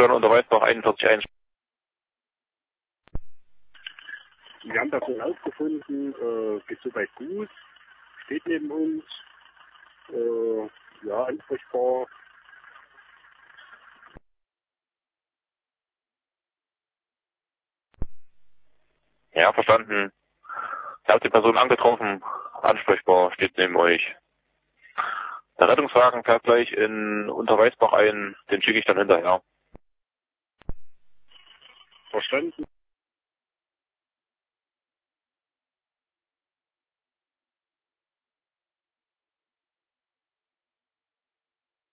Steuern Unterweisbach 41.1. Wir haben Person aufgefunden, geht soweit gut, steht neben uns, ja, ansprechbar. Ja, verstanden. Ich habe die Person angetroffen, ansprechbar, steht neben euch. Der Rettungswagen fährt gleich in Unterweisbach ein, den schicke ich dann hinterher. Verstanden.